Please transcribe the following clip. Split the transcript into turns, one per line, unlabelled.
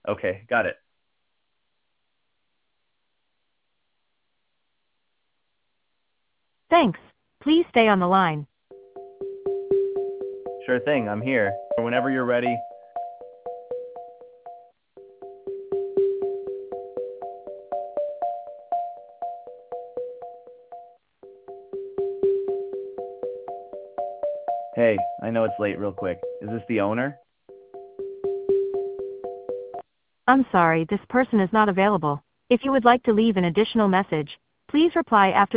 Okay, got it.
Thanks. Please stay on the line.
Sure thing, I'm here. Whenever you're ready. Hey, I know it's late real quick. Is this the owner?
I'm sorry, this person is not available. If you would like to leave an additional message, please reply after